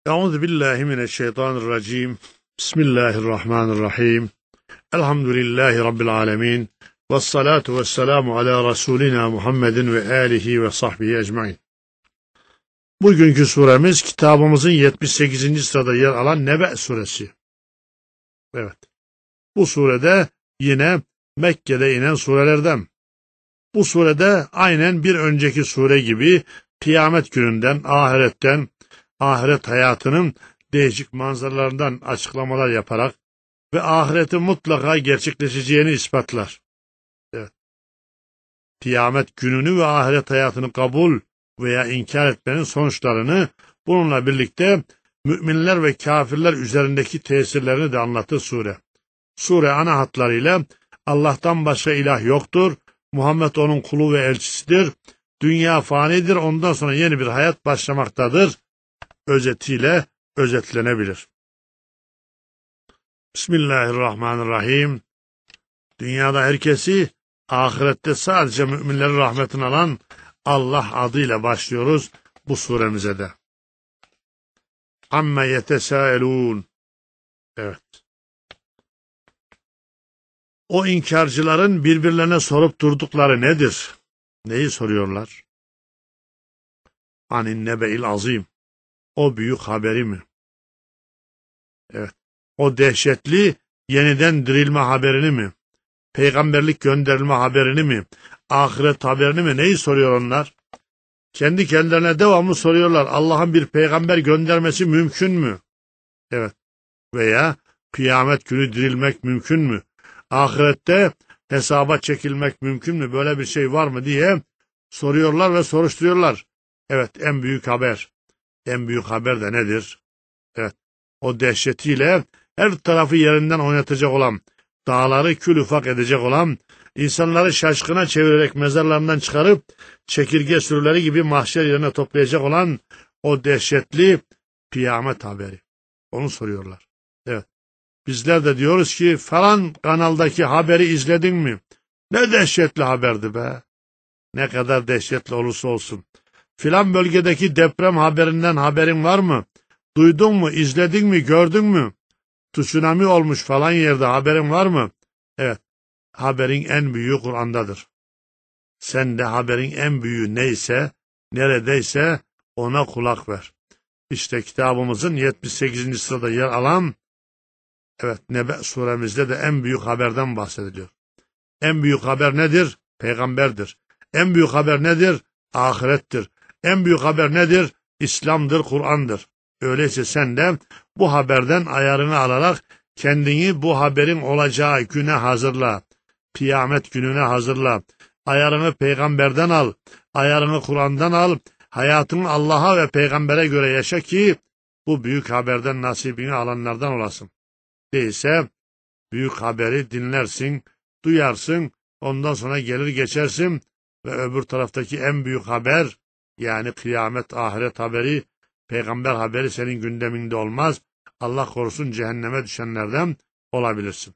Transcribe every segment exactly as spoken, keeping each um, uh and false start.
Euzu billahi mineşşeytanirracim. Bismillahirrahmanirrahim. Elhamdülillahi rabbil alamin. Ves salatu vesselamu ala rasulina Muhammedin ve alihi ve sahbihi ecmaîn. Bugünkü suremiz kitabımızın yetmiş sekizinci sırada yer alan Nebe suresi. Evet. Bu surede yine Mekke'de inen surelerden. Bu surede aynen bir önceki sure gibi kıyamet gününden, ahiretten, ahiret hayatının değişik manzaralarından açıklamalar yaparak ve ahiretin mutlaka gerçekleşeceğini ispatlar. Evet. Kıyamet gününü ve ahiret hayatını kabul veya inkar etmenin sonuçlarını, bununla birlikte müminler ve kafirler üzerindeki tesirlerini de anlatır sure. Sure ana hatlarıyla Allah'tan başka ilah yoktur, Muhammed onun kulu ve elçisidir, dünya fanidir, ondan sonra yeni bir hayat başlamaktadır özetiyle özetlenebilir. Bismillahirrahmanirrahim. Dünyada herkesi, ahirette sadece müminlerin rahmetini alan Allah adıyla başlıyoruz bu suremize de. Amme yetesâelûn. Evet. O inkarcıların birbirlerine sorup durdukları nedir? Neyi soruyorlar? Anin nebe'il azim. O büyük haberi mi? Evet. O dehşetli yeniden dirilme haberini mi? Peygamberlik gönderilme haberini mi? Ahiret haberini mi? Neyi soruyor onlar? Kendi kendilerine devamlı soruyorlar. Allah'ın bir peygamber göndermesi mümkün mü? Evet. Veya kıyamet günü dirilmek mümkün mü? Ahirette hesaba çekilmek mümkün mü? Böyle bir şey var mı diye soruyorlar ve soruşturuyorlar. Evet, en büyük haber. En büyük haber de nedir? Evet. O dehşetiyle her tarafı yerinden oynatacak olan, dağları kül ufak edecek olan, insanları şaşkına çevirerek mezarlarından çıkarıp çekirge sürüleri gibi mahşer yerine toplayacak olan o dehşetli kıyamet haberi. Onu soruyorlar. Evet. Bizler de diyoruz ki falan kanaldaki haberi izledin mi? Ne dehşetli haberdi be. Ne kadar dehşetli olursa olsun. Filan bölgedeki deprem haberinden haberin var mı? Duydun mu, izledin mi, gördün mü? Tsunami olmuş falan yerde, haberin var mı? Evet, haberin en büyüğü Kur'an'dadır. Sen de haberin en büyüğü neyse, neredeyse ona kulak ver. İşte kitabımızın yetmiş sekizinci sırada yer alan, evet, Nebe suremizde de en büyük haberden bahsediliyor. En büyük haber nedir? Peygamberdir. En büyük haber nedir? Ahirettir. En büyük haber nedir? İslam'dır, Kur'an'dır. Öyleyse sen de bu haberden ayarını alarak kendini bu haberin olacağı güne hazırla. Kıyamet gününe hazırla. Ayarını peygamberden al. Ayarını Kur'an'dan al. Hayatını Allah'a ve peygambere göre yaşa ki bu büyük haberden nasibini alanlardan olasın. Değilse büyük haberi dinlersin, duyarsın, ondan sonra gelir geçersin ve öbür taraftaki en büyük haber, yani kıyamet, ahiret haberi, peygamber haberi senin gündeminde olmaz. Allah korusun, cehenneme düşenlerden olabilirsin.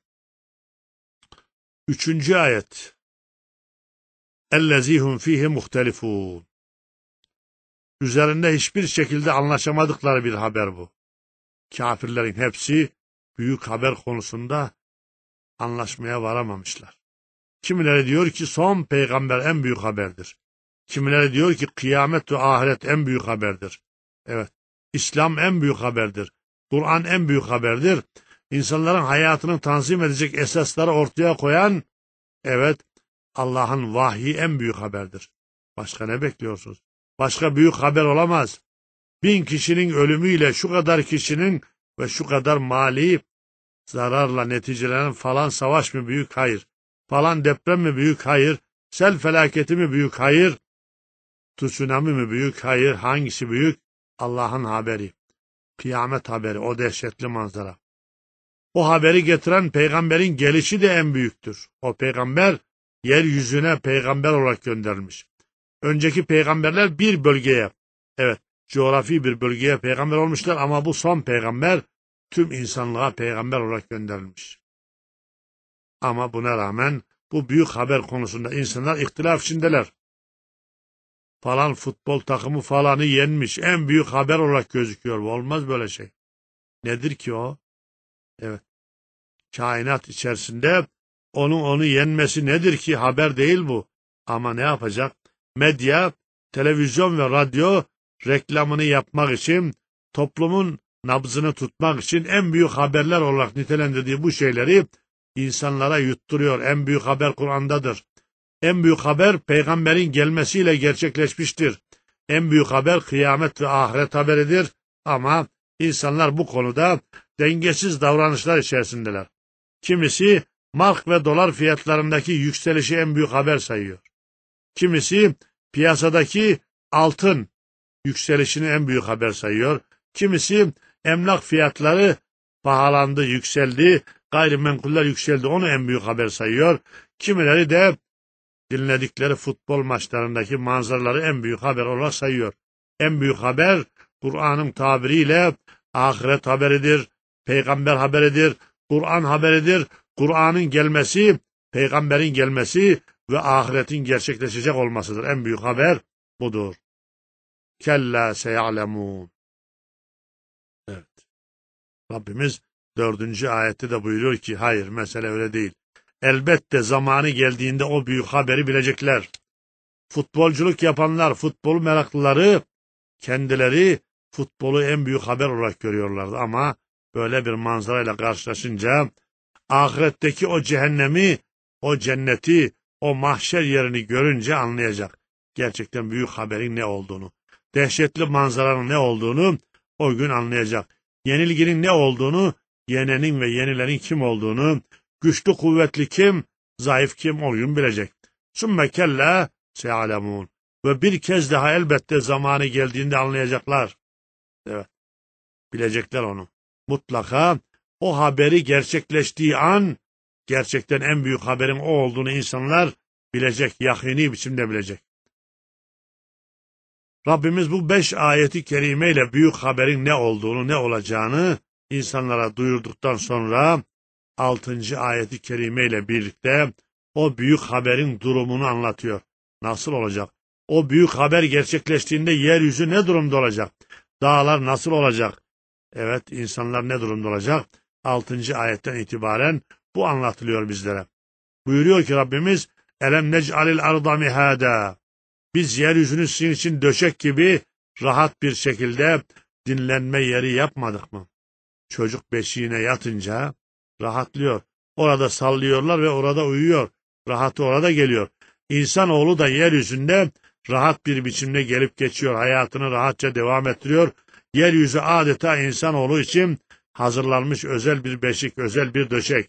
Üçüncü ayet. اَلَّذ۪يهُمْ ف۪يهِ مُخْتَلِفُونَ. Üzerinde hiçbir şekilde anlaşamadıkları bir haber bu. Kafirlerin hepsi büyük haber konusunda anlaşmaya varamamışlar. Kimileri diyor ki son peygamber en büyük haberdir. Kimileri diyor ki kıyamet ve ahiret en büyük haberdir. Evet, İslam en büyük haberdir. Kur'an en büyük haberdir. İnsanların hayatını tanzim edecek esasları ortaya koyan, evet, Allah'ın vahyi en büyük haberdir. Başka ne bekliyorsunuz? Başka büyük haber olamaz. Bin kişinin ölümüyle şu kadar kişinin ve şu kadar mali zararla neticelenen falan savaş mı büyük? Hayır. Falan deprem mi büyük? Hayır. Sel felaketi mi büyük? Hayır. Tsunami mi büyük? Hayır. Hangisi büyük? Allah'ın haberi. Kıyamet haberi. O dehşetli manzara. O haberi getiren peygamberin gelişi de en büyüktür. O peygamber yeryüzüne peygamber olarak gönderilmiş. Önceki peygamberler bir bölgeye, evet, coğrafi bir bölgeye peygamber olmuşlar ama bu son peygamber tüm insanlığa peygamber olarak gönderilmiş. Ama buna rağmen bu büyük haber konusunda insanlar ihtilaf içindeler. falan futbol takımı falanı yenmiş. En büyük haber olarak gözüküyor. Olmaz böyle şey. Nedir ki o? Evet. Kainat içerisinde onun onu yenmesi nedir ki? Haber değil bu. Ama ne yapacak? Medya, televizyon ve radyo reklamını yapmak için, toplumun nabzını tutmak için en büyük haberler olarak nitelendirdiği bu şeyleri insanlara yutturuyor. En büyük haber Kur'an'dadır. En büyük haber peygamberin gelmesiyle gerçekleşmiştir. En büyük haber kıyamet ve ahiret haberidir. Ama insanlar bu konuda dengesiz davranışlar içerisindeler. Kimisi mark ve dolar fiyatlarındaki yükselişi en büyük haber sayıyor. Kimisi piyasadaki altın yükselişini en büyük haber sayıyor. Kimisi emlak fiyatları pahalandı, yükseldi, gayrimenkuller yükseldi, onu en büyük haber sayıyor. Kimileri de dinledikleri futbol maçlarındaki manzaraları en büyük haber olarak sayıyor. En büyük haber Kur'an'ın tabiriyle ahiret haberidir, peygamber haberidir, Kur'an haberidir. Kur'an'ın gelmesi, peygamberin gelmesi ve ahiretin gerçekleşecek olmasıdır. En büyük haber budur. Kella seya'lemûn. Evet. Rabbimiz dördüncü ayette de buyuruyor ki hayır, mesele öyle değil. Elbette zamanı geldiğinde o büyük haberi bilecekler. Futbolculuk yapanlar, futbol meraklıları kendileri futbolu en büyük haber olarak görüyorlardı ama böyle bir manzarayla karşılaşınca ahiretteki o cehennemi, o cenneti, o mahşer yerini görünce anlayacak. Gerçekten büyük haberin ne olduğunu, dehşetli manzaranın ne olduğunu o gün anlayacak. Yenilginin ne olduğunu, yenenin ve yenilenin kim olduğunu, güçlü kuvvetli kim, zayıf kim o gün bilecek. Sümme kella se'alemun. Ve bir kez daha elbette zamanı geldiğinde anlayacaklar. Evet, bilecekler onu. Mutlaka o haberi gerçekleştiği an, gerçekten en büyük haberin o olduğunu insanlar bilecek, yakini biçimde bilecek. Rabbimiz bu beş ayeti kerimeyle büyük haberin ne olduğunu, ne olacağını insanlara duyurduktan sonra altıncı ayeti kerimeyle birlikte o büyük haberin durumunu anlatıyor. Nasıl olacak? O büyük haber gerçekleştiğinde yeryüzü ne durumda olacak? Dağlar nasıl olacak? Evet, insanlar ne durumda olacak? altıncı ayetten itibaren bu anlatılıyor bizlere. Buyuruyor ki Rabbimiz, Elem nec'alil arda mihada. Biz yeryüzünü sizin için döşek gibi rahat bir şekilde dinlenme yeri yapmadık mı? Çocuk beşiğine yatınca rahatlıyor. Orada sallıyorlar ve orada uyuyor. Rahatı orada geliyor. İnsanoğlu da yeryüzünde rahat bir biçimde gelip geçiyor. Hayatını rahatça devam ettiriyor. Yeryüzü adeta insanoğlu için hazırlanmış özel bir beşik, özel bir döşek.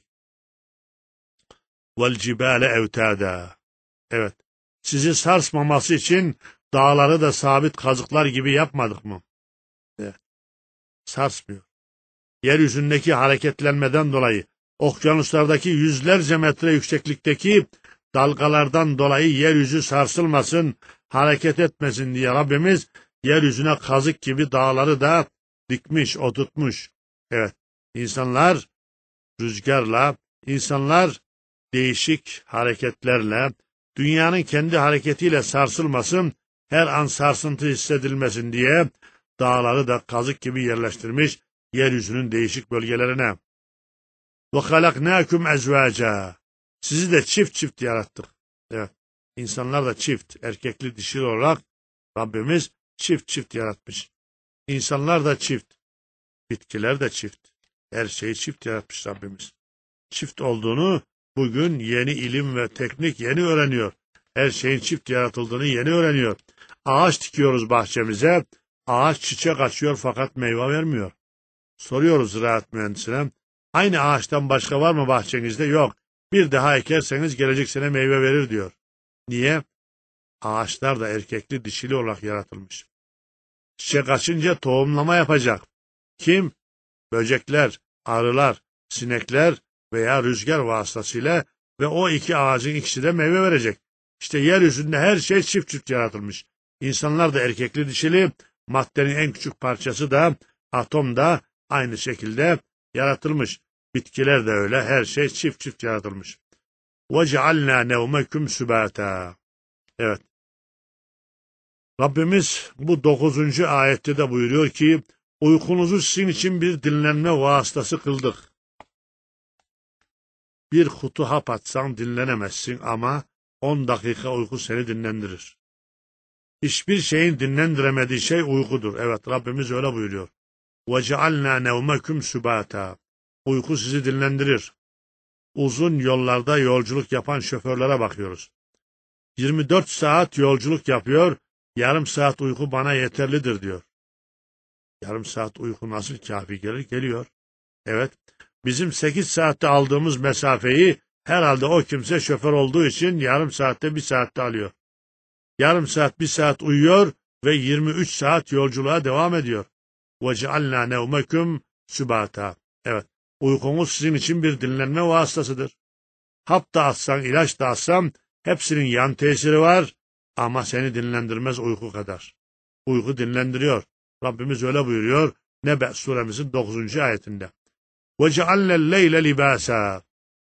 Vel cibale evtada. Evet. Sizi sarsmaması için dağları da sabit kazıklar gibi yapmadık mı? Evet. Sarsmıyor. Yeryüzündeki hareketlenmeden dolayı, okyanuslardaki yüzlerce metre yükseklikteki dalgalardan dolayı yeryüzü sarsılmasın, hareket etmesin diye Rabbimiz yeryüzüne kazık gibi dağları da dikmiş, oturtmuş. Evet, insanlar rüzgarla, insanlar değişik hareketlerle, dünyanın kendi hareketiyle sarsılmasın, her an sarsıntı hissedilmesin diye dağları da kazık gibi yerleştirmiş yeryüzünün değişik bölgelerine. وَخَلَقْنَاكُمْ اَزْوَاجًا. Sizi de çift çift yarattık. Evet, insanlar da çift, erkekli dişili olarak Rabbimiz çift çift yaratmış. İnsanlar da çift, bitkiler de çift. Her şeyi çift yaratmış Rabbimiz. Çift olduğunu bugün yeni ilim ve teknik yeni öğreniyor. Her şeyin çift yaratıldığını yeni öğreniyor. Ağaç dikiyoruz bahçemize, ağaç çiçek açıyor fakat meyve vermiyor. Soruyoruz ziraat mühendisine, aynı ağaçtan başka var mı bahçenizde? Yok. Bir daha ekerseniz gelecek sene meyve verir diyor. Niye? Ağaçlar da erkekli dişili olarak yaratılmış. Çiçek açınca tohumlama yapacak. Kim? Böcekler, arılar, sinekler veya rüzgar vasıtasıyla ve o iki ağacın ikisi de meyve verecek. İşte yeryüzünde her şey çift çift yaratılmış. İnsanlar da erkekli dişili, maddenin en küçük parçası da, atom da aynı şekilde yaratılmış. Bitkiler de öyle, her şey çift çift yaratılmış. وَجَعَلْنَا نَوْمَكُمْ سُبَاتًا. Evet. Rabbimiz bu dokuzuncu ayette de buyuruyor ki, uykunuzu sizin için bir dinlenme vasıtası kıldık. Bir kutu hap atsan dinlenemezsin ama on dakika uyku seni dinlendirir. Hiçbir şeyin dinlendiremediği şey uykudur. Evet, Rabbimiz öyle buyuruyor. وَجَعَلْنَا نَوْمَكُمْ سُبَاتًا. Uyku sizi dinlendirir. Uzun yollarda yolculuk yapan şoförlere bakıyoruz. yirmi dört saat yolculuk yapıyor, yarım saat uyku bana yeterlidir diyor. Yarım saat uyku nasıl kafi gelir? Geliyor. Evet, bizim sekiz saatte aldığımız mesafeyi herhalde o kimse şoför olduğu için yarım saatte bir saatte alıyor. Yarım saat bir saat uyuyor ve yirmi üç saat yolculuğa devam ediyor. وَجَعَلْنَا نَوْمَكُمْ سُبَاتًا. Evet, uykunuz sizin için bir dinlenme vasıtasıdır. Hap da atsan, ilaç da atsan, hepsinin yan tesiri var ama seni dinlendirmez uyku kadar. Uyku dinlendiriyor. Rabbimiz öyle buyuruyor Nebe suremizin dokuzuncu ayetinde. وَجَعَلْنَا اللَّيْلَ لِبَاسًا.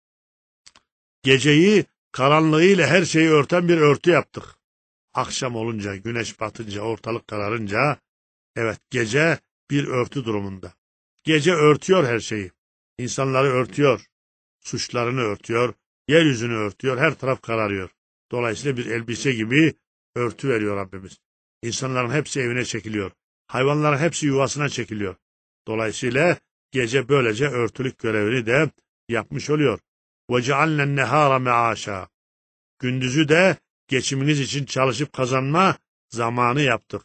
Geceyi karanlığıyla her şeyi örten bir örtü yaptık. Akşam olunca, güneş batınca, ortalık kararınca, evet, gece bir örtü durumunda. Gece örtüyor her şeyi. İnsanları örtüyor, suçlarını örtüyor, yeryüzünü örtüyor, her taraf kararıyor. Dolayısıyla bir elbise gibi örtü veriyor Rabbimiz. İnsanların hepsi evine çekiliyor. Hayvanların hepsi yuvasına çekiliyor. Dolayısıyla gece böylece örtülük görevini de yapmış oluyor. وَجَعَلْنَا النَّهَارَ مَعَاشًا. Gündüzü de geçiminiz için çalışıp kazanma zamanı yaptık.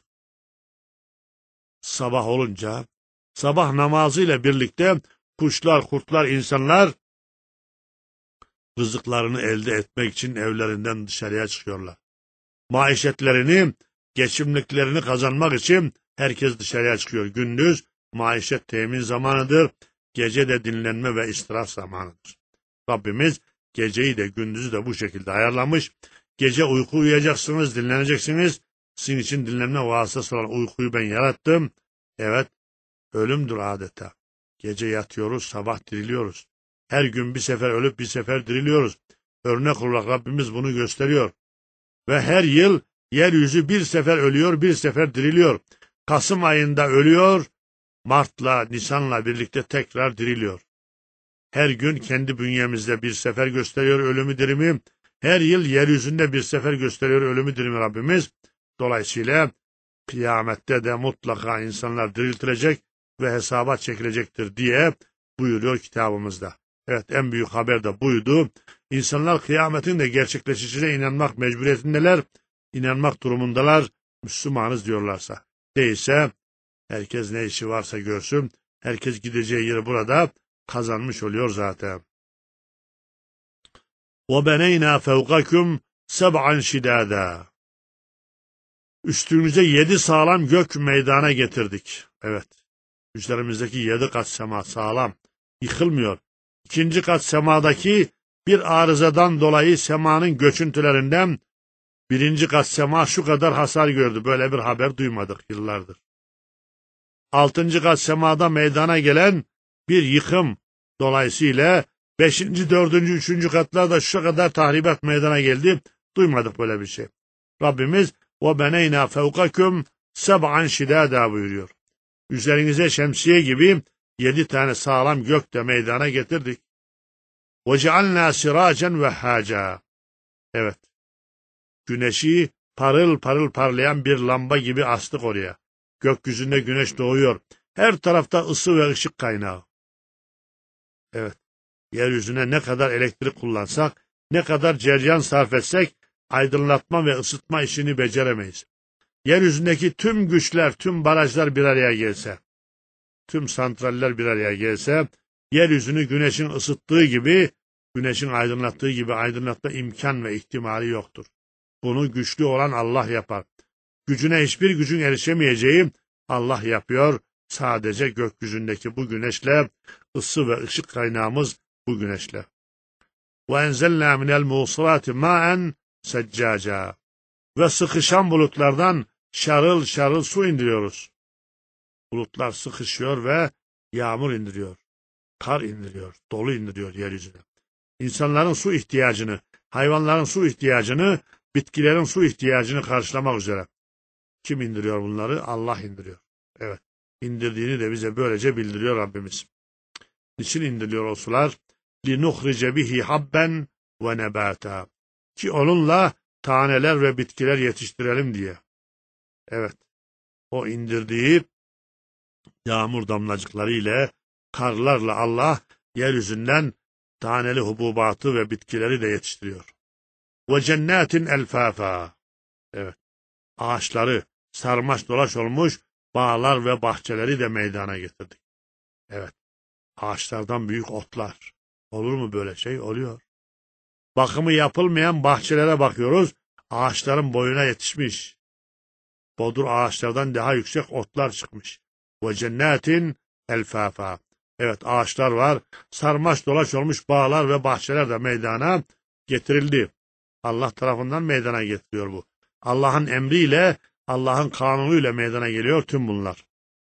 Sabah olunca, sabah namazıyla birlikte kuşlar, kurtlar, insanlar rızıklarını elde etmek için evlerinden dışarıya çıkıyorlar. Maişetlerini, geçimliklerini kazanmak için herkes dışarıya çıkıyor. Gündüz maişet temin zamanıdır, gece de dinlenme ve istirahat zamanıdır. Rabbimiz geceyi de gündüzü de bu şekilde ayarlamış. Gece uyku uyuyacaksınız, dinleneceksiniz. Sizin için dinlenme vasıtası olan uykuyu ben yarattım. Evet, ölümdür adeta. Gece yatıyoruz, sabah diriliyoruz. Her gün bir sefer ölüp bir sefer diriliyoruz. Örnek olarak Rabbimiz bunu gösteriyor. Ve her yıl yeryüzü bir sefer ölüyor, bir sefer diriliyor. Kasım ayında ölüyor, Mart'la, Nisan'la birlikte tekrar diriliyor. Her gün kendi bünyemizde bir sefer gösteriyor ölümü dirimi. Her yıl yeryüzünde bir sefer gösteriyor ölümü dirimi Rabbimiz. Dolayısıyla kıyamette de mutlaka insanlar diriltilecek ve hesaba çekilecektir diye buyuruyor kitabımızda. Evet, en büyük haber de buydu. İnsanlar kıyametin de gerçekleşeceğine inanmak mecburiyetindeler, inanmak durumundalar, Müslümanız diyorlarsa. Değilse herkes ne işi varsa görsün, herkes gideceği yeri burada kazanmış oluyor zaten. وَبَنَيْنَا فَوْقَكُمْ سَبْعًا شِدَادًا. Üstünüze yedi sağlam gök meydana getirdik. Evet, üzerimizdeki yedi kat sema sağlam, yıkılmıyor. İkinci kat semadaki bir arızadan dolayı semanın göçüntülerinden birinci kat sema şu kadar hasar gördü. Böyle bir haber duymadık yıllardır. Altıncı kat semada meydana gelen bir yıkım dolayısıyla beşinci, dördüncü, üçüncü katlarda şu kadar tahribat meydana geldi. Duymadık böyle bir şey. Rabbimiz وَبَنَيْنَا فَوْقَكُمْ سَبْعًا شِدَادًا buyuruyor. Üzerinize şemsiye gibi yedi tane sağlam gök de meydana getirdik. وَجَعَلْنَا سِرَاجًا وَهَّاجًا. Evet, güneşi parıl parıl parlayan bir lamba gibi astık oraya. Gökyüzünde güneş doğuyor. Her tarafta ısı ve ışık kaynağı. Evet, yeryüzüne ne kadar elektrik kullansak, ne kadar cereyan sarf etsek, aydınlatma ve ısıtma işini beceremeyiz. Yeryüzündeki tüm güçler, tüm barajlar bir araya gelse, tüm santraller bir araya gelse, yeryüzünü güneşin ısıttığı gibi, güneşin aydınlattığı gibi aydınlatma imkan ve ihtimali yoktur. Bunu güçlü olan Allah yapar. Gücüne hiçbir gücün erişemeyeceği Allah yapıyor. Sadece gökyüzündeki bu güneşle, ısı ve ışık kaynağımız bu güneşle. وَاَنْزَلْنَا مِنَ الْمُوصِرَاتِ مَاءً سَجَّاجًا. Ve sıkışan bulutlardan şarıl şarıl su indiriyoruz. Bulutlar sıkışıyor ve yağmur indiriyor. Kar indiriyor, dolu indiriyor yeryüzüne. İnsanların su ihtiyacını, hayvanların su ihtiyacını, bitkilerin su ihtiyacını karşılamak üzere. Kim indiriyor bunları? Allah indiriyor. Evet. İndirdiğini de bize böylece bildiriyor Rabbimiz. Niçin indiriliyor o sular? لِنُخْرِجَ بِهِ حَبًّا وَنَبَاتًا. Ki onunla taneler ve bitkiler yetiştirelim diye. Evet. O indirdiği yağmur damlacıkları ile, karlarla Allah yeryüzünden taneli hububatı ve bitkileri de yetiştiriyor. وَجَنَّاتٍ elfafa. Evet. Ağaçları sarmaş dolaş olmuş bağlar ve bahçeleri de meydana getirdik. Evet. Ağaçlardan büyük otlar. Olur mu böyle şey? Oluyor. Bakımı yapılmayan bahçelere bakıyoruz. Ağaçların boyuna yetişmiş. Bodur ağaçlardan daha yüksek otlar çıkmış. Ve cennetin elfafa. Evet, ağaçlar var. Sarmaş dolaş olmuş bağlar ve bahçeler de meydana getirildi. Allah tarafından meydana getiriyor bu. Allah'ın emriyle, Allah'ın kanunuyla meydana geliyor tüm bunlar.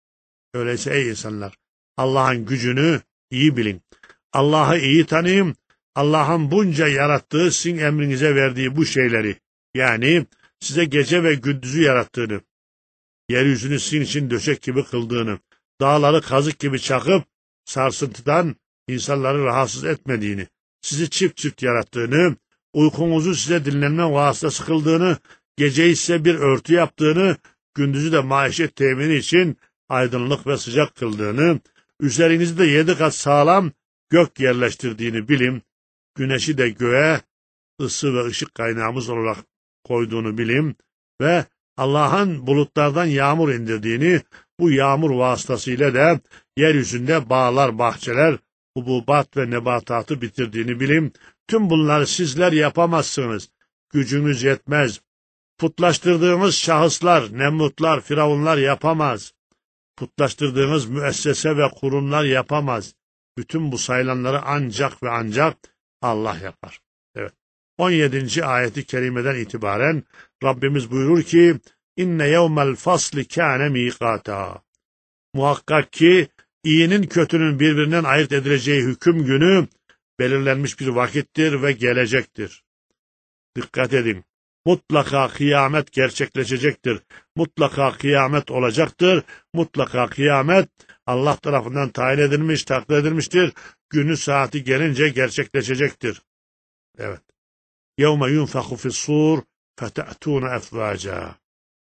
Öyleyse ey insanlar, Allah'ın gücünü iyi bilin. Allah'ı iyi tanıyın. Allah'ın bunca yarattığı, sizin emrinize verdiği bu şeyleri, yani size gece ve gündüzü yarattığını, yeryüzünü sizin için döşek gibi kıldığını, dağları kazık gibi çakıp sarsıntıdan insanları rahatsız etmediğini, sizi çift çift yarattığını, uykunuzu size dinlenme vasıtası kıldığını, geceyi size bir örtü yaptığını, gündüzü de maişet temini için aydınlık ve sıcak kıldığını, üzerinizi de yedi kat sağlam gök yerleştirdiğini bilin, güneşi de göğe ısı ve ışık kaynağımız olarak koyduğunu bilin ve Allah'ın bulutlardan yağmur indirdiğini, bu yağmur vasıtasıyla da yeryüzünde bağlar, bahçeler, hububat ve nebatatı bitirdiğini bilin. Tüm bunları sizler yapamazsınız. Gücünüz yetmez. Putlaştırdığımız şahıslar, Nemrutlar, Firavunlar yapamaz. Putlaştırdığımız müessese ve kurumlar yapamaz. Bütün bu sayılanları ancak ve ancak Allah yapar. Evet. on yedinci ayeti kerimeden itibaren Rabbimiz buyurur ki inne yevmel fasli kâne mîkâtâ. Muhakkak ki iyinin kötünün birbirinden ayırt edileceği hüküm günü belirlenmiş bir vakittir ve gelecektir. Dikkat edin. Mutlaka kıyamet gerçekleşecektir. Mutlaka kıyamet olacaktır. Mutlaka kıyamet Allah tarafından tayin edilmiş, takdir edilmiştir. Günü saati gelince gerçekleşecektir. Evet. يَوْمَ يُنْفَخُ فِي الصُّورِ فَتَأْتُونَ اَفْوَاجًا.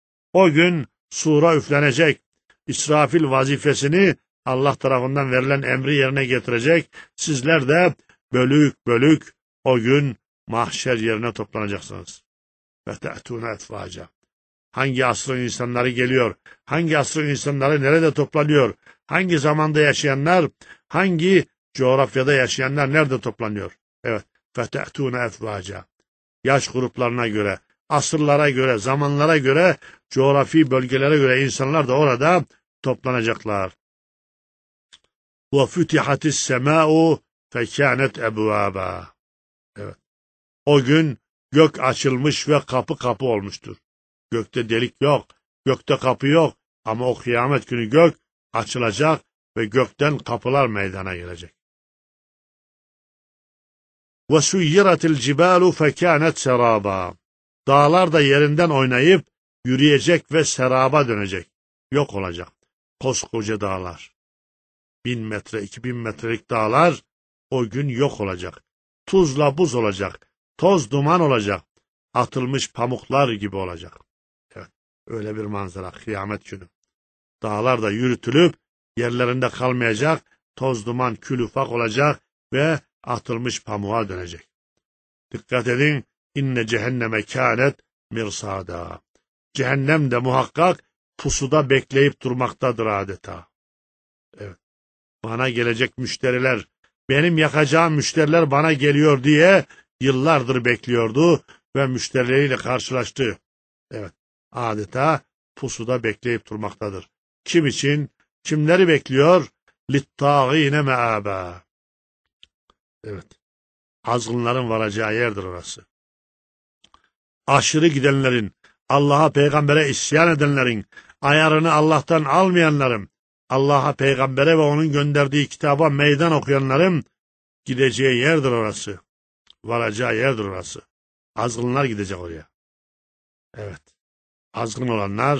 O gün sura üflenecek. İsrafil vazifesini Allah tarafından verilen emri yerine getirecek. Sizler de bölük bölük o gün mahşer yerine toplanacaksınız. فَتَأْتُونَ اَفْوَاجًا. Hangi asrın insanları geliyor? Hangi asrın insanları nerede toplanıyor? Hangi zamanda yaşayanlar, hangi coğrafyada yaşayanlar nerede toplanıyor? Evet. فَتَأْتُونَ اَفْوَاجًا. Yaş gruplarına göre, asırlara göre, zamanlara göre, coğrafi bölgelere göre insanlar da orada toplanacaklar. وَفُتِحَتِ السَّمَاءُ فَكَانَتْ اَبْوَابًا. Evet. O gün gök açılmış ve kapı kapı olmuştur. Gökte delik yok, gökte kapı yok ama o kıyamet günü gök açılacak ve gökten kapılar meydana gelecek. وَسُيِّرَتِ الْجِبَالُ فَكَانَتْ سَرَابًا. Dağlar da yerinden oynayıp yürüyecek ve seraba dönecek. Yok olacak. Koskoca dağlar. Bin metre, iki bin metrelik dağlar o gün yok olacak. Tuzla buz olacak. Toz duman olacak. Atılmış pamuklar gibi olacak. Evet, öyle bir manzara kıyamet günü. Dağlar da yürütülüp yerlerinde kalmayacak. Toz duman kül ufak olacak ve atılmış pamuğa dönecek. Dikkat edin. İnne cehenneme kânet mirsâdâ. Cehennem de muhakkak pusuda bekleyip durmaktadır adeta. Evet. Bana gelecek müşteriler, benim yakacağım müşteriler bana geliyor diye yıllardır bekliyordu ve müşterileriyle karşılaştı. Evet. Adeta pusuda bekleyip durmaktadır. Kim için? Kimleri bekliyor? لِلطَّاغِينَ مَآبًا. Evet. Azgınların varacağı yerdir orası. Aşırı gidenlerin, Allah'a peygambere isyan edenlerin, ayarını Allah'tan almayanların, Allah'a peygambere ve onun gönderdiği kitaba meydan okuyanların gideceği yerdir orası. Varacağı yerdir orası. Azgınlar gidecek oraya. Evet. Azgın olanlar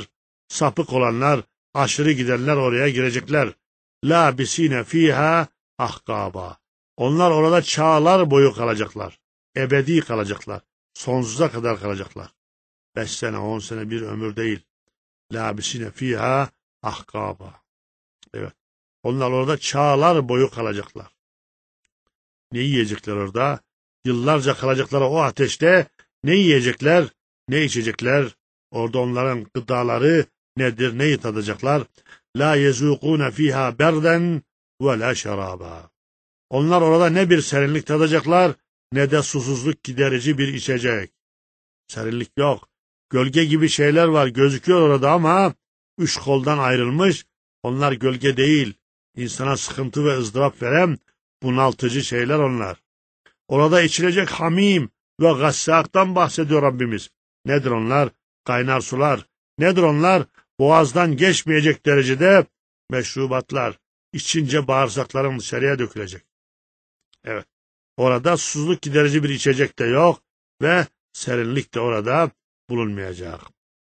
sapık olanlar, aşırı gidenler oraya girecekler. Lâbisîne fîhâ ahkâbâ. Onlar orada çağlar boyu kalacaklar. Ebedi kalacaklar. Sonsuza kadar kalacaklar. Beş sene, on sene bir ömür değil. Lâbisîne fîhâ ahkâbâ. Evet. Onlar orada çağlar boyu kalacaklar. Ne yiyecekler orada? Yıllarca kalacakları o ateşte ne yiyecekler, ne içecekler? Orada onların gıdaları nedir, neyi tadacaklar? La yezûkûne fîhâ berden ve la şerâbâ. Onlar orada ne bir serinlik tadacaklar, ne de susuzluk giderici bir içecek. Serinlik yok. Gölge gibi şeyler var, gözüküyor orada ama üç koldan ayrılmış. Onlar gölge değil. İnsana sıkıntı ve ızdırap veren bunaltıcı şeyler onlar. Orada içilecek hamim ve gassaktan bahsediyor Rabbimiz. Nedir onlar? Kaynar sular. Nedir onlar? Boğazdan geçmeyecek derecede meşrubatlar. İçince bağırsakların dışarıya dökülecek. Evet. Orada susuzluk giderici bir içecek de yok ve serinlik de orada bulunmayacak.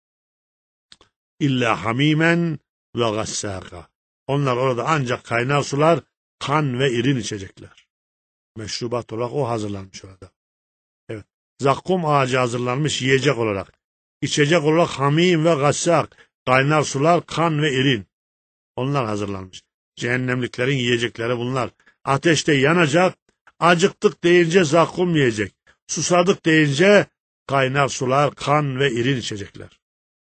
İlla hamimen ve gassaka. Onlar orada ancak kaynar sular, kan ve irin içecekler. Meşrubat olarak o hazırlanmış orada. Evet. Zakkum ağacı hazırlanmış yiyecek olarak. İçecek olarak hamim ve gassak, kaynar sular, kan ve irin. Onlar hazırlanmış. Cehennemliklerin yiyecekleri bunlar. Ateşte yanacak, acıktık deyince zakkum yiyecek. Susadık deyince kaynar sular, kan ve irin içecekler.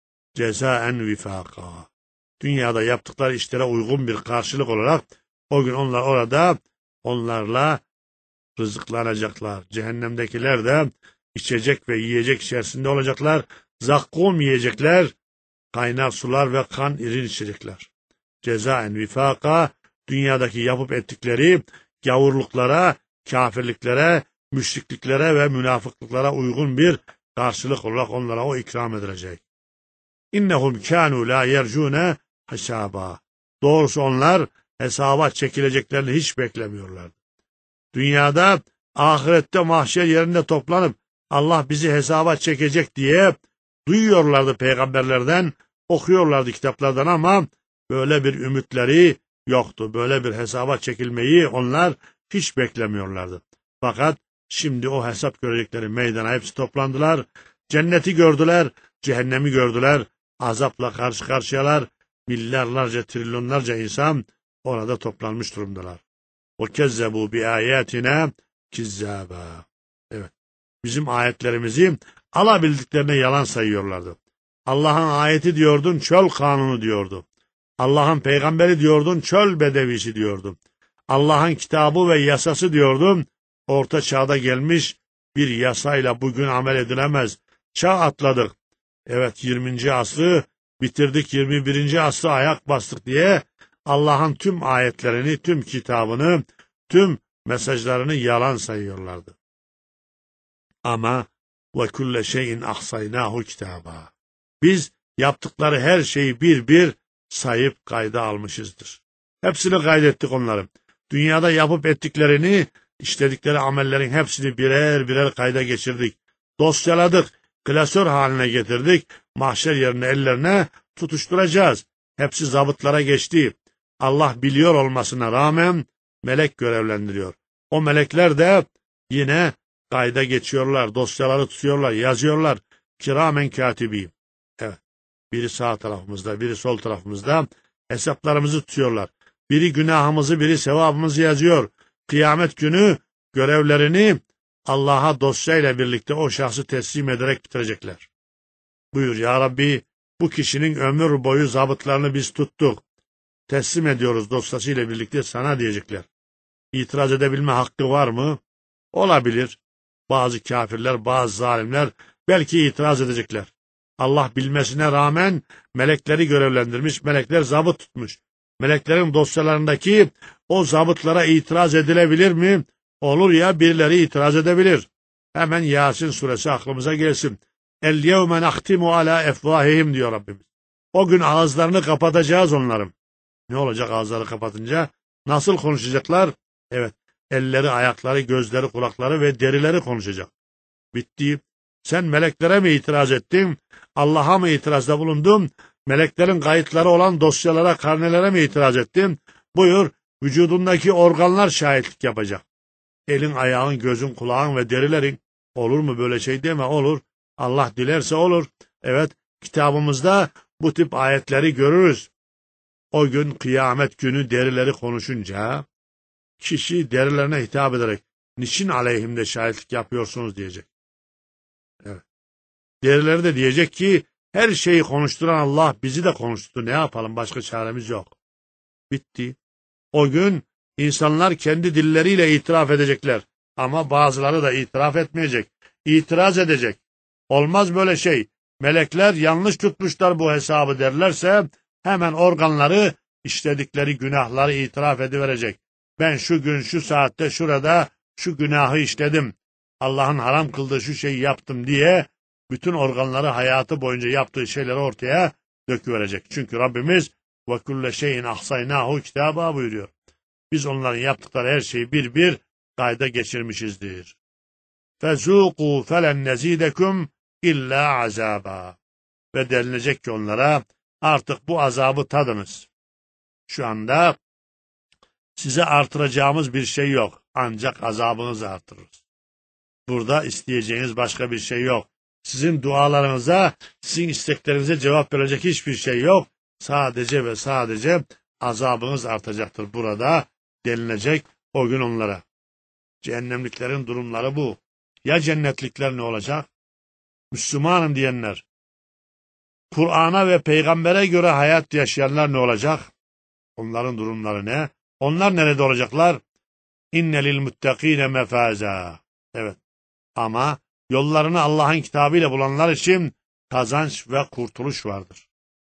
Cezaen vifaka. Dünyada yaptıkları işlere uygun bir karşılık olarak o gün onlar orada onlarla rızıklanacaklar. Cehennemdekiler de içecek ve yiyecek içerisinde olacaklar. Zakkum yiyecekler, kaynar sular ve kan irin içecekler. Cezaen vifaka, dünyadaki yapıp ettikleri gavurluklara, kafirliklere, müşrikliklere ve münafıklıklara uygun bir karşılık olarak onlara o ikram edilecek. İnnehum kânû lâ yercûne hesâbâ. Doğrusu onlar hesaba çekileceklerini hiç beklemiyorlardı. Dünyada, ahirette mahşer yerinde toplanıp Allah bizi hesaba çekecek diye duyuyorlardı peygamberlerden, okuyorlardı kitaplardan ama böyle bir ümitleri yoktu. Böyle bir hesaba çekilmeyi onlar hiç beklemiyorlardı. Fakat şimdi o hesap görecekleri meydana hepsi toplandılar. Cenneti gördüler, cehennemi gördüler. Azapla karşı karşıyalar. Milyarlarca, trilyonlarca insan orada toplanmış durumdalar. O kezzebu bi ayetine kizzaba. Evet. Bizim ayetlerimizi alabildiklerine yalan sayıyorlardı. Allah'ın ayeti diyordun, çöl kanunu diyordu. Allah'ın peygamberi diyordun, çöl bedevisi diyordu. Allah'ın kitabı ve yasası diyordum, orta çağda gelmiş bir yasayla bugün amel edilemez. Çağ atladık. Evet, yirminci asrı bitirdik, yirmi birinci asrı ayak bastık diye Allah'ın tüm ayetlerini, tüm kitabını, tüm mesajlarını yalan sayıyorlardı. Ama ve kulle şeyin ahsaynahu kitaba. Biz yaptıkları her şeyi bir bir sayıp kayda almışızdır. Hepsini kaydettik onların. Dünyada yapıp ettiklerini, işledikleri amellerin hepsini birer birer kayda geçirdik. Dosyaladık, klasör haline getirdik. Mahşer yerine ellerine tutuşturacağız. Hepsi zabıtlara geçti. Allah biliyor olmasına rağmen melek görevlendiriyor. O melekler de yine kayda geçiyorlar, dosyaları tutuyorlar, yazıyorlar. Kiramen katibi. Evet. Biri sağ tarafımızda, biri sol tarafımızda hesaplarımızı tutuyorlar. Biri günahımızı, biri sevabımızı yazıyor. Kıyamet günü görevlerini Allah'a dosyayla birlikte o şahsı teslim ederek bitirecekler. Buyur ya Rabbi, bu kişinin ömür boyu zabıtlarını biz tuttuk. Teslim ediyoruz dosyasıyla birlikte sana diyecekler. İtiraz edebilme hakkı var mı? Olabilir. Bazı kafirler, bazı zalimler belki itiraz edecekler. Allah bilmesine rağmen melekleri görevlendirmiş, melekler zabıt tutmuş. Meleklerin dosyalarındaki o zabıtlara itiraz edilebilir mi? Olur ya, birileri itiraz edebilir. Hemen Yasin suresi aklımıza gelsin. El yevme nahtimu ala efvahihim diyor Rabbimiz. O gün ağızlarını kapatacağız onların. Ne olacak ağızları kapatınca? Nasıl konuşacaklar? Evet, elleri, ayakları, gözleri, kulakları ve derileri konuşacak. Bitti. Sen meleklere mi itiraz ettin? Allah'a mı itirazda bulundun? Meleklerin kayıtları olan dosyalara, karnelere mi itiraz ettin? Buyur, vücudundaki organlar şahitlik yapacak. Elin, ayağın, gözün, kulağın ve derilerin. Olur mu böyle şey deme, olur. Allah dilerse olur. Evet, kitabımızda bu tip ayetleri görürüz. O gün kıyamet günü derileri konuşunca kişi derilerine hitap ederek niçin aleyhimde şahitlik yapıyorsunuz diyecek. Evet. Derileri de diyecek ki her şeyi konuşturan Allah bizi de konuştu. Ne yapalım? Başka çaremiz yok. Bitti. O gün insanlar kendi dilleriyle itiraf edecekler. Ama bazıları da itiraf etmeyecek. İtiraz edecek. Olmaz böyle şey. Melekler yanlış tutmuşlar bu hesabı derlerse hemen organları işledikleri günahları itiraf ediverecek. Ben şu gün şu saatte şurada şu günahı işledim. Allah'ın haram kıldığı şu şeyi yaptım diye bütün organları hayatı boyunca yaptığı şeyleri ortaya döküverecek. Çünkü Rabbimiz ve kulle şeyin ahsaynahu kitaba buyuruyor. Biz onların yaptıkları her şeyi bir bir kayda geçirmişizdir. Fezûkû felen nezîdekum illa azaba. Ve denilecek ki onlara artık bu azabı tadınız. Şu anda size artıracağımız bir şey yok. Ancak azabınızı artırırız. Burada isteyeceğiniz başka bir şey yok. Sizin dualarınıza, sizin isteklerinize cevap verecek hiçbir şey yok. Sadece ve sadece azabınız artacaktır burada denilecek o gün onlara. Cehennemliklerin durumları bu. Ya cennetlikler ne olacak? Müslümanım diyenler, Kur'an'a ve peygambere göre hayat yaşayanlar ne olacak? Onların durumları ne? Onlar nerede olacaklar? İnne lil muttakine mefaza. Evet. Ama yollarını Allah'ın kitabıyla bulanlar için kazanç ve kurtuluş vardır.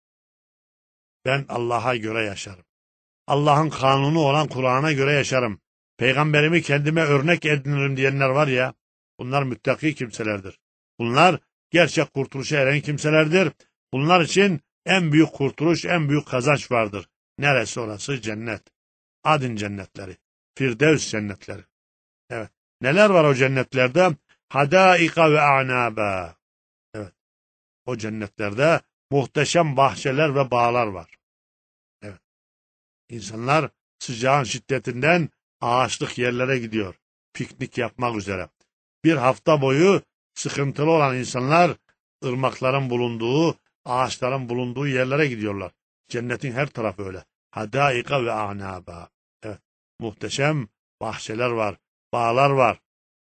Ben Allah'a göre yaşarım. Allah'ın kanunu olan Kur'an'a göre yaşarım. Peygamberimi kendime örnek edinirim diyenler var ya, bunlar müttaki kimselerdir. Bunlar gerçek kurtuluşa eren kimselerdir. Bunlar için en büyük kurtuluş, en büyük kazanç vardır. Neresi orası? Cennet. Adın cennetleri. Firdevs cennetleri. Evet. Neler var o cennetlerde? Hadaika ve a'naba. Evet. O cennetlerde muhteşem bahçeler ve bağlar var. Evet. İnsanlar sıcağın şiddetinden ağaçlık yerlere gidiyor. Piknik yapmak üzere. Bir hafta boyu sıkıntılı olan insanlar ırmakların bulunduğu, ağaçların bulunduğu yerlere gidiyorlar. Cennetin her tarafı öyle. Hadaika ve a'naba. Evet. Muhteşem bahçeler var, bağlar var.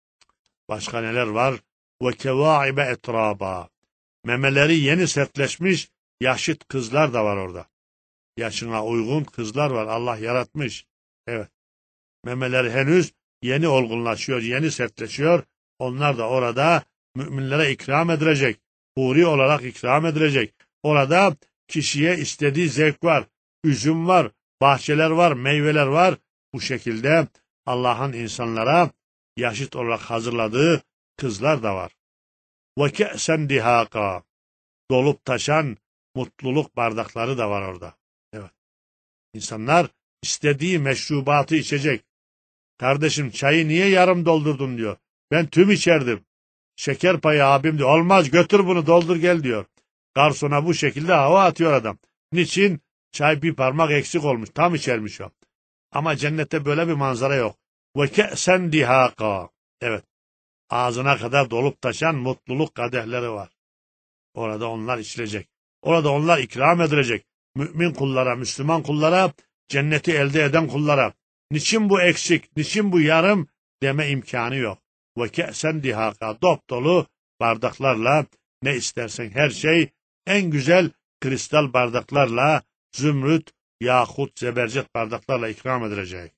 Başka neler var? Ve kevaibe etraba. Memeleri yeni sertleşmiş yaşıt kızlar da var orada. Yaşına uygun kızlar var. Allah yaratmış. Evet. Memeleri henüz yeni olgunlaşıyor, yeni sertleşiyor. Onlar da orada müminlere ikram edilecek. Huri olarak ikram edilecek. Orada kişiye istediği zevk var. Üzüm var, bahçeler var, meyveler var. Bu şekilde Allah'ın insanlara yaşıt olarak hazırladığı kızlar da var. Ve ke'sen dihaka. Dolup taşan mutluluk bardakları da var orada. Evet. İnsanlar istediği meşrubatı içecek. Kardeşim çayı niye yarım doldurdun diyor. Ben tüm içerdim. Şeker payı abim diyor. Olmaz götür bunu doldur gel diyor. Garsona bu şekilde hava atıyor adam. Niçin? Çay bir parmak eksik olmuş. Tam içermiş o. Ama cennette böyle bir manzara yok. Ve ke'sen dihaka. Evet. Ağzına kadar dolup taşan mutluluk kadehleri var. Orada onlar içilecek. Orada onlar ikram edilecek. Mümin kullara, Müslüman kullara, cenneti elde eden kullara. Niçin bu eksik, niçin bu yarım deme imkanı yok. Ve ke'sen dihaka. Dop dolu bardaklarla ne istersen her şey en güzel kristal bardaklarla, zümrüt, yakut, zebercet bardaklarla ikram edilecek.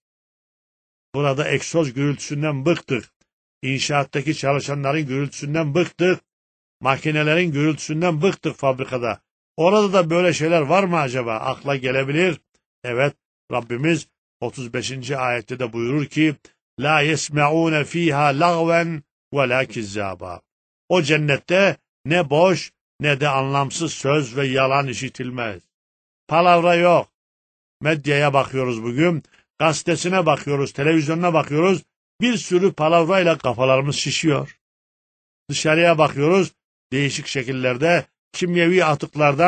Burada egzoz gürültüsünden bıktık. İnşaattaki çalışanların gürültüsünden bıktık. Makinelerin gürültüsünden bıktık fabrikada. Orada da böyle şeyler var mı acaba? Akla gelebilir. Evet, Rabbimiz otuz beşinci ayette de buyurur ki La yesme'ûne fîhâ lagven ve lâ kizzâbâ. O cennette ne boş ne de anlamsız söz ve yalan işitilmez. Palavra yok. Medyaya bakıyoruz bugün, gazetesine bakıyoruz, televizyonuna bakıyoruz. Bir sürü palavrayla kafalarımız şişiyor. Dışarıya bakıyoruz, değişik şekillerde kimyevi atıklardan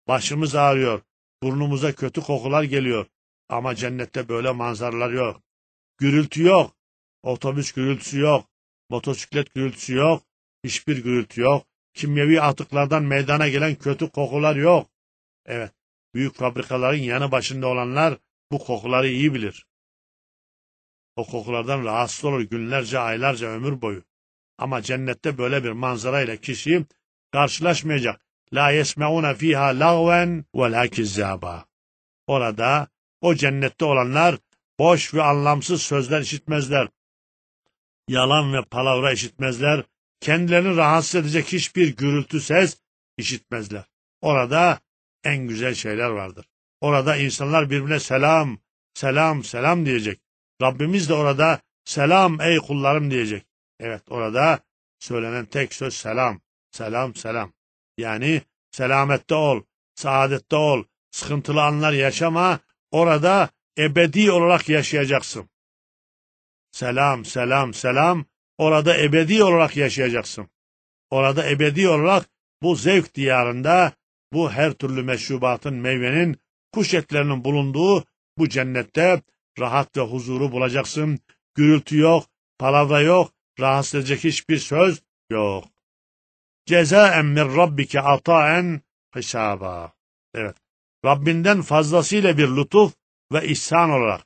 Başımız ağrıyor. Burnumuza kötü kokular geliyor. Ama cennette böyle manzaralar yok. Gürültü yok. Otobüs gürültüsü yok. Motosiklet gürültüsü yok. Hiçbir gürültü yok. Kimyevi atıklardan meydana gelen kötü kokular yok. Evet, büyük fabrikaların yanı başında olanlar bu kokuları iyi bilir. O kokulardan rahatsız olur günlerce, aylarca, ömür boyu. Ama cennette böyle bir manzarayla kişi karşılaşmayacak. La yesmeuna fiha lagven ve la kizzaba. Orada o cennette olanlar boş ve anlamsız sözler işitmezler. Yalan ve palavra işitmezler. Kendilerini rahatsız edecek hiçbir gürültü ses işitmezler. Orada en güzel şeyler vardır. Orada insanlar birbirine selam, selam, selam diyecek. Rabbimiz de orada selam ey kullarım diyecek. Evet, orada söylenen tek söz selam, selam, selam. Yani selamette ol, saadette ol, sıkıntılı anlar yaşama, orada ebedi olarak yaşayacaksın. Selam, selam, selam, orada ebedi olarak yaşayacaksın. Orada ebedi olarak bu zevk diyarında, bu her türlü meşrubatın, meyvenin, kuş etlerinin bulunduğu bu cennette rahat ve huzuru bulacaksın. Gürültü yok, palavra yok, rahatsız edecek hiçbir söz yok. Cezaen min rabbike ataen hesaba. Evet, Rabbinden fazlasıyla bir lütuf ve ihsan olarak.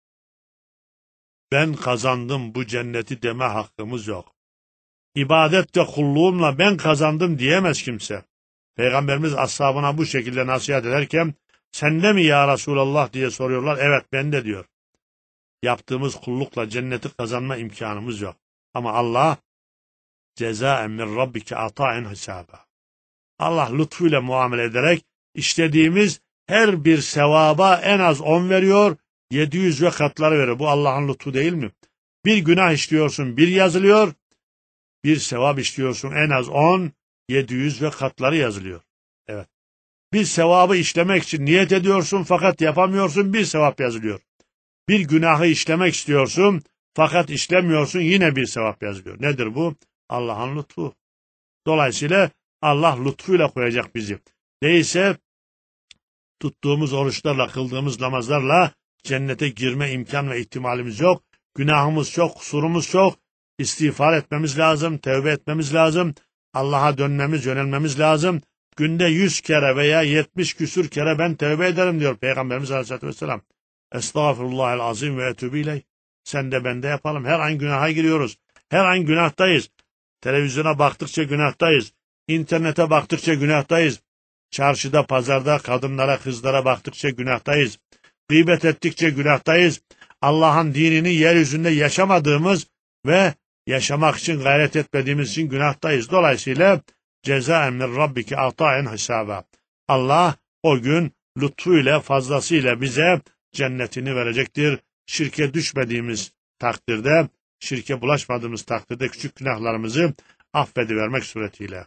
Ben kazandım bu cenneti deme hakkımız yok. İbadet ve kulluğumla ben kazandım diyemez kimse. Peygamberimiz ashabına bu şekilde nasihat ederken, sen de mi ya Resulallah diye soruyorlar. Evet, ben de diyor. Yaptığımız kullukla cenneti kazanma imkanımız yok. Ama Allah, cezaen min rabbike ataen hesaba. Allah lütfuyla muamele ederek, işlediğimiz her bir sevaba en az on veriyor, yedi yüz ve katları veriyor. Bu Allah'ın lütfu değil mi? Bir günah işliyorsun, bir yazılıyor, bir sevap işliyorsun, en az on, yedi yüz ve katları yazılıyor. Evet. Bir sevabı işlemek için niyet ediyorsun fakat yapamıyorsun, bir sevap yazılıyor. Bir günahı işlemek istiyorsun fakat işlemiyorsun, yine bir sevap yazılıyor. Nedir bu? Allah'ın lütfu. Dolayısıyla Allah lütfuyla koyacak bizi. Değilse tuttuğumuz oruçlarla, kıldığımız namazlarla cennete girme imkan ve ihtimalimiz yok. Günahımız çok, kusurumuz çok. İstiğfar etmemiz lazım, tevbe etmemiz lazım. Allah'a dönmemiz, yönelmemiz lazım. Günde yüz kere veya yetmiş küsür kere ben tevbe ederim diyor Peygamberimiz Aleyhisselatü Vesselam. Estağfirullahel azim ve etûbü ileyh. Sen de ben de yapalım. Her an günaha giriyoruz. Her an günahtayız. Televizyona baktıkça günahtayız. İnternete baktıkça günahtayız. Çarşıda, pazarda kadınlara, kızlara baktıkça günahtayız. Gıybet ettikçe günahtayız. Allah'ın dinini yeryüzünde yaşamadığımız ve yaşamak için gayret etmediğimiz için günahtayız. Dolayısıyla cezaen min rabbike ataen hesaba. Allah o gün lütfuyla, fazlasıyla bize cennetini verecektir. Şirke düşmediğimiz takdirde, şirke bulaşmadığımız takdirde küçük günahlarımızı affedivermek suretiyle.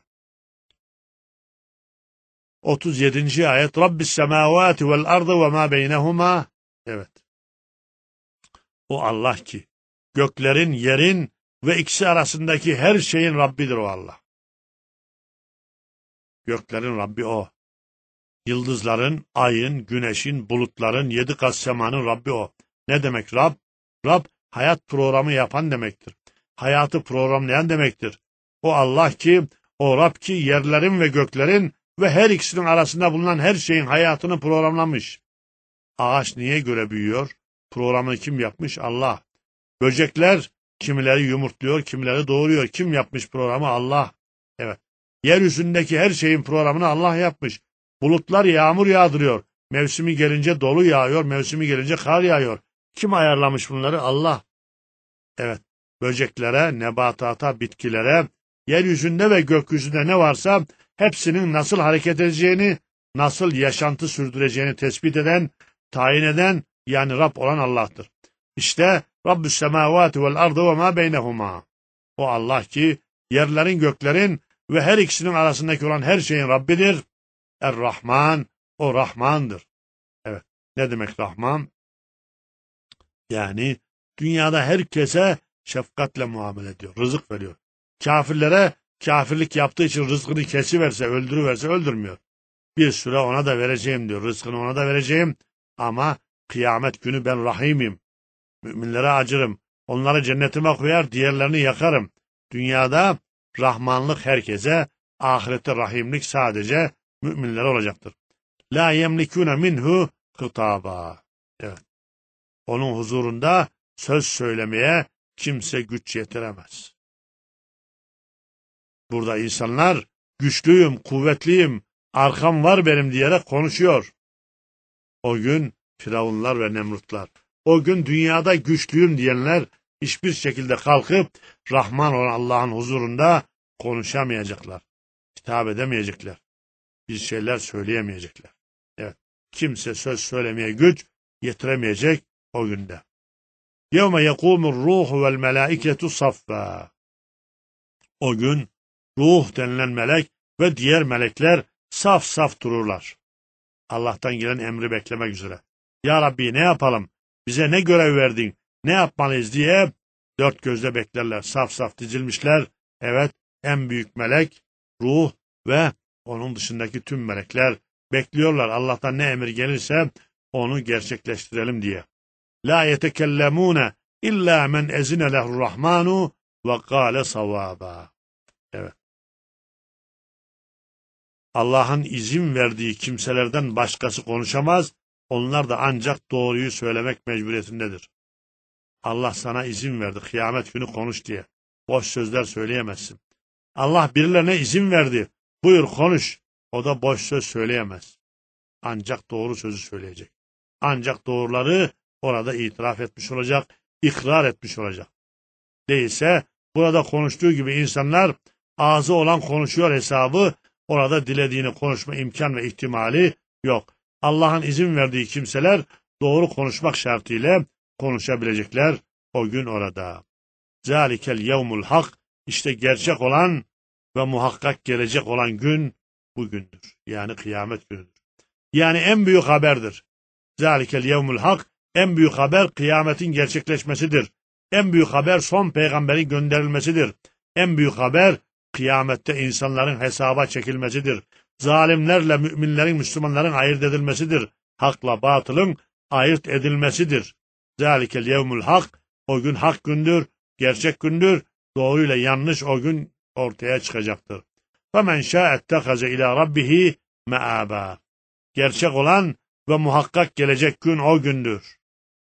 otuz yedinci ayet. Rabbis semavati vel ardı ve ma beynehuma. Evet. O Allah ki göklerin, yerin ve ikisi arasındaki her şeyin Rabbidir o Allah. Göklerin Rabbi o. Yıldızların, ayın, güneşin, bulutların, yedi kat semanın Rabbi o. Ne demek Rab? Rab, hayat programı yapan demektir. Hayatı programlayan demektir. O Allah ki, o Rab ki yerlerin ve göklerin ve her ikisinin arasında bulunan her şeyin hayatını programlamış. Ağaç niye göre büyüyor? Programını kim yapmış? Allah. Böcekler kimileri yumurtluyor, kimileri doğuruyor. Kim yapmış programı? Allah. Evet. Yeryüzündeki her şeyin programını Allah yapmış. Bulutlar yağmur yağdırıyor. Mevsimi gelince dolu yağıyor, mevsimi gelince kar yağıyor. Kim ayarlamış bunları? Allah. Evet. Böceklere, nebatata, bitkilere, yeryüzünde ve gökyüzünde ne varsa hepsinin nasıl hareket edeceğini, nasıl yaşantı sürdüreceğini tespit eden, tayin eden, yani Rab olan Allah'tır. İşte Rabbü's semavati vel ardı ve ma beynehuma. O Allah ki yerlerin, göklerin ve her ikisinin arasındaki olan her şeyin Rabbidir. Er-Rahman, o Rahmandır. Evet. Ne demek Rahman? Yani dünyada herkese şefkatle muamele ediyor, rızık veriyor. Kafirlere kafirlik yaptığı için rızkını kesiverse, öldürüverse öldürmüyor. Bir süre ona da vereceğim diyor. Rızkını ona da vereceğim. Ama kıyamet günü ben rahimim. Müminlere acırım. Onları cennetime koyar, diğerlerini yakarım. Dünyada rahmanlık herkese, ahirette rahimlik sadece müminlere olacaktır. La yemlikune minhu hıtaba. Evet. Onun huzurunda söz söylemeye kimse güç yetiremez. Burada insanlar güçlüyüm, kuvvetliyim, arkam var benim diyerek konuşuyor. O gün Firavunlar ve Nemrutlar, o gün dünyada güçlüyüm diyenler hiçbir şekilde kalkıp Rahman olan Allah'ın huzurunda konuşamayacaklar. Hitap edemeyecekler. Bir şeyler söyleyemeyecekler. Evet. Kimse söz söylemeye güç yetiremeyecek o günde. Yevme yekumur ruhu vel melaiketu saffa. O gün ruh denilen melek ve diğer melekler saf saf dururlar. Allah'tan gelen emri beklemek üzere. Ya Rabbi ne yapalım? Bize ne görev verdin? Ne yapmalıyız diye dört gözle beklerler. Saf saf dizilmişler. Evet, en büyük melek, ruh ve onun dışındaki tüm melekler bekliyorlar. Allah'tan ne emir gelirse onu gerçekleştirelim diye. La yetekellemune illa men ezine lehurrahmanu ve kâle savâba. Evet. Allah'ın izin verdiği kimselerden başkası konuşamaz. Onlar da ancak doğruyu söylemek mecburiyetindedir. Allah sana izin verdi kıyamet günü konuş diye. Boş sözler söyleyemezsin. Allah birilerine izin verdi. Buyur konuş. O da boş söz söyleyemez. Ancak doğru sözü söyleyecek. Ancak doğruları orada itiraf etmiş olacak, ikrar etmiş olacak. Değilse burada konuştuğu gibi insanlar ağzı olan konuşuyor hesabı, orada dilediğini konuşma imkan ve ihtimali yok. Allah'ın izin verdiği kimseler doğru konuşmak şartıyla konuşabilecekler o gün orada. Zalikel yevmul hak, işte gerçek olan ve muhakkak gelecek olan gün bugündür. Yani kıyamet günüdür. Yani en büyük haberdir. Zalikel yevmul hak, en büyük haber kıyametin gerçekleşmesidir. En büyük haber son peygamberin gönderilmesidir. En büyük haber kıyamette insanların hesaba çekilmesidir. Zalimlerle müminlerin, Müslümanların ayırt edilmesidir. Hakla batılın ayırt edilmesidir. Zalikel yevmul hak, o gün hak gündür, gerçek gündür. Doğruyla yanlış o gün ortaya çıkacaktır. فَمَنْ شَاءَ اتَّخَذَ اِلَى رَبِّهِ مَآبًا. Gerçek olan ve muhakkak gelecek gün o gündür.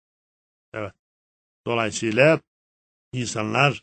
Evet. Dolayısıyla insanlar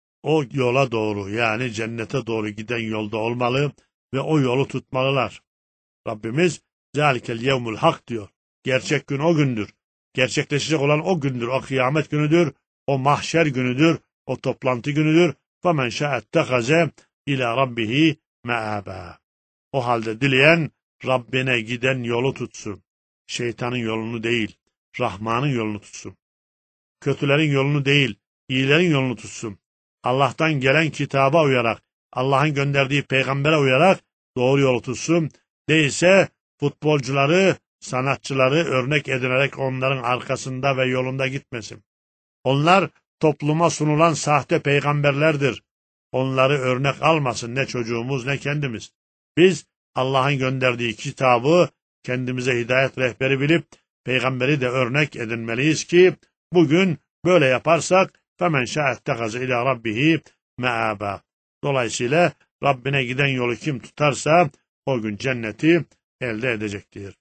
o yola doğru, yani cennete doğru giden yolda olmalı ve o yolu tutmalılar. Rabbimiz zalikel yevmul hak diyor. Gerçek gün o gündür. Gerçekleşecek olan o gündür. O kıyamet günüdür. O mahşer günüdür. O toplantı günüdür. فَمَنْ شَاءَ اتَّخَذَ اِلَى رَبِّهِ مَآبًا. O halde dileyen Rabbine giden yolu tutsun. Şeytanın yolunu değil, Rahman'ın yolunu tutsun. Kötülerin yolunu değil, iyilerin yolunu tutsun. Allah'tan gelen kitaba uyarak, Allah'ın gönderdiği peygambere uyarak doğru yolu tutsun. Değilse futbolcuları, sanatçıları örnek edinerek onların arkasında ve yolunda gitmesin. Onlar topluma sunulan sahte peygamberlerdir. Onları örnek almasın ne çocuğumuz ne kendimiz. Biz Allah'ın gönderdiği kitabı kendimize hidayet rehberi bilip peygamberi de örnek edinmeliyiz ki bugün böyle yaparsak فَمَنْ شَاءَ اتَّخَذَ اِلَى رَبِّهِ مَآبًا. Dolayısıyla Rabbine giden yolu kim tutarsa o gün cenneti elde edecektir.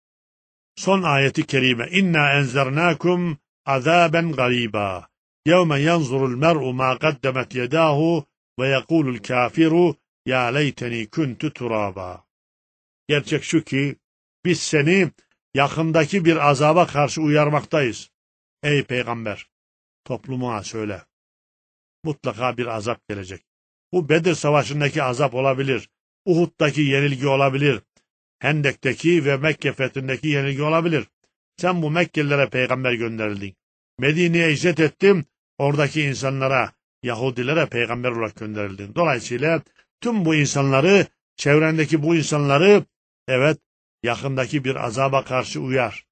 Son ayeti kerime. İnna enzernakum azaben gariba. Yevme yanzurul mer'u ma qaddemet yedahu ve yekulul kafiru ya leyteni kuntu turaba. Gerçek şu ki biz seni yakındaki bir azaba karşı uyarmaktayız. Ey peygamber, toplumuna söyle. Mutlaka bir azap gelecek. Bu Bedir Savaşı'ndaki azap olabilir. Uhud'daki yenilgi olabilir. Hendek'teki ve Mekke fethindeki yenilgi olabilir. Sen bu Mekkelilere peygamber gönderildin. Medine'ye hicret ettim. Oradaki insanlara, Yahudilere peygamber olarak gönderildin. Dolayısıyla tüm bu insanları, çevrendeki bu insanları, evet, yakındaki bir azaba karşı uyar.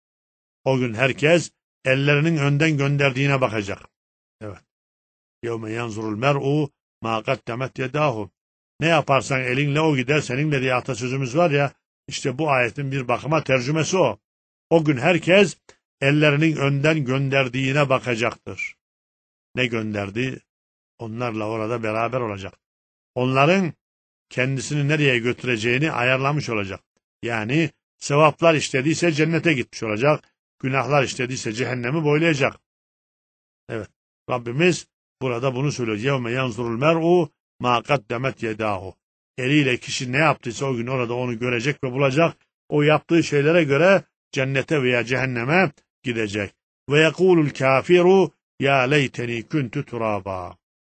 O gün herkes ellerinin önden gönderdiğine bakacak. Evet. Yevme yanzurul mer'u ma qaddemet yedahu. Ne yaparsan elinle o gider seninle diye atasözümüz var ya, İşte bu ayetin bir bakıma tercümesi o. O gün herkes ellerinin önden gönderdiğine bakacaktır. Ne gönderdi? Onlarla orada beraber olacak. Onların kendisini nereye götüreceğini ayarlamış olacak. Yani sevaplar işlediyse cennete gitmiş olacak. Günahlar işlediyse cehennemi boylayacak. Evet. Rabbimiz burada bunu söylüyor. Yevme yanzurul mer'u ma kaddemet yedahu. Eliyle kişi ne yaptıysa o gün orada onu görecek ve bulacak. O yaptığı şeylere göre cennete veya cehenneme gidecek. Ve yekulul kafiru ya leyteni kuntu turaba.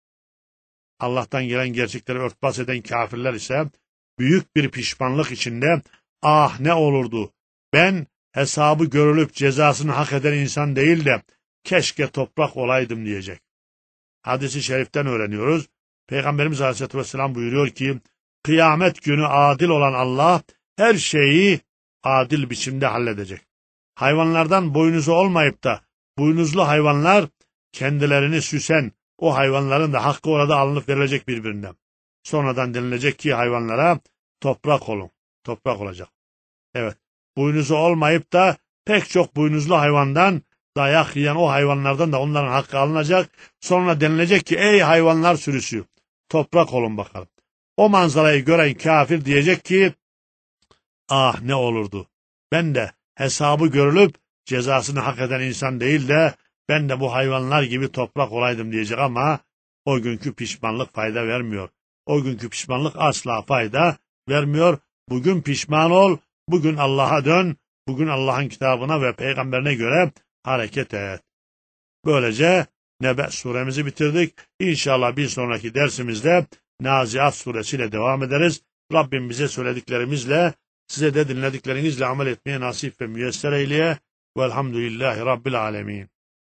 Allah'tan gelen gerçekleri örtbas eden kafirler ise büyük bir pişmanlık içinde ah ne olurdu ben hesabı görülüp cezasını hak eden insan değil de keşke toprak olaydım diyecek. Hadis-i şeriften öğreniyoruz. Peygamberimiz Aleyhisselatü Vesselam buyuruyor ki kıyamet günü adil olan Allah her şeyi adil biçimde halledecek. Hayvanlardan boynuzu olmayıp da boynuzlu hayvanlar kendilerini süsen o hayvanların da hakkı orada alınıp verilecek birbirinden. Sonradan denilecek ki hayvanlara toprak olun. Toprak olacak. Evet. Boynuzu olmayıp da pek çok boynuzlu hayvandan dayak yiyen o hayvanlardan da onların hakkı alınacak. Sonra denilecek ki ey hayvanlar sürüsü toprak olun bakalım. O manzarayı gören kafir diyecek ki ah ne olurdu. Ben de hesabı görülüp cezasını hak eden insan değil de ben de bu hayvanlar gibi toprak olaydım diyecek ama o günkü pişmanlık fayda vermiyor. O günkü pişmanlık asla fayda vermiyor. Bugün pişman ol, bugün Allah'a dön, bugün Allah'ın kitabına ve peygamberine göre hareket et. Böylece Nebe suremizi bitirdik. İnşallah bir sonraki dersimizde Naziat suresiyle devam ederiz. Rabbim bize söylediklerimizle, size de dinlediklerinizle amel etmeye nasip ve müyesser eyleye. Velhamdülillahi Rabbil alemin.